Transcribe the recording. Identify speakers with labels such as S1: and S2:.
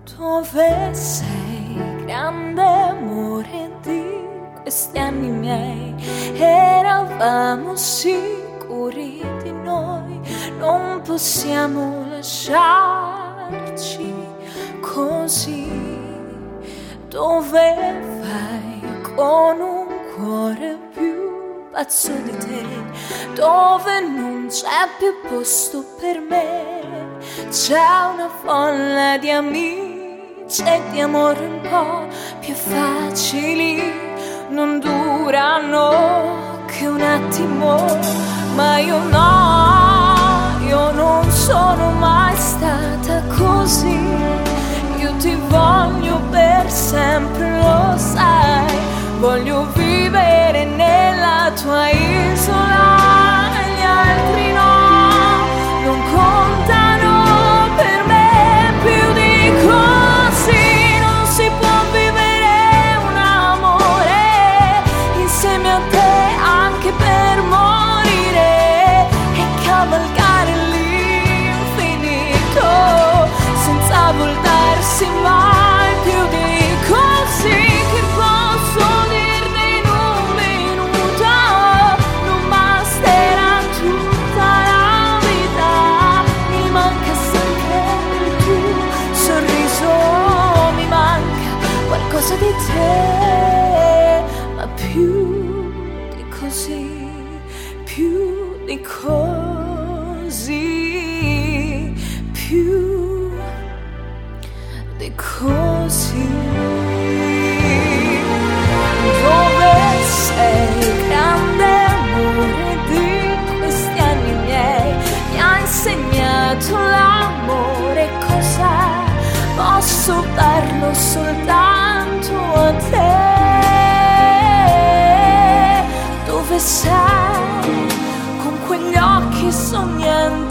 S1: Dove sei, grande amore di questi anni miei? Eravamo sicuri di noi, non possiamo lasciarci così. Dove vai con un cuore più pazzo di te? Dove non c'è più posto per me? C'è una folla di amici e di amore un po' più facili, non durano che un attimo, ma io no, io non sono mai stata così. Io ti voglio per sempre, lo sai, voglio vivere nella tua isola, gli altri no, non contano per me più di così. Non si può vivere un amore insieme a te anche per morire e cavalcare l'infinito senza voltarsi mai più di così. Che posso dirti in un minuto? Non basterà tutta la vita. Mi manca sempre il tuo sorriso, mi manca qualcosa di te, ma più di così, più di così, più di così. Dove sei, grande amore di questi anni miei? Mi ha insegnato l'amore cos'è, posso darlo soltanto a te. Dove sei, con quegli occhi sognanti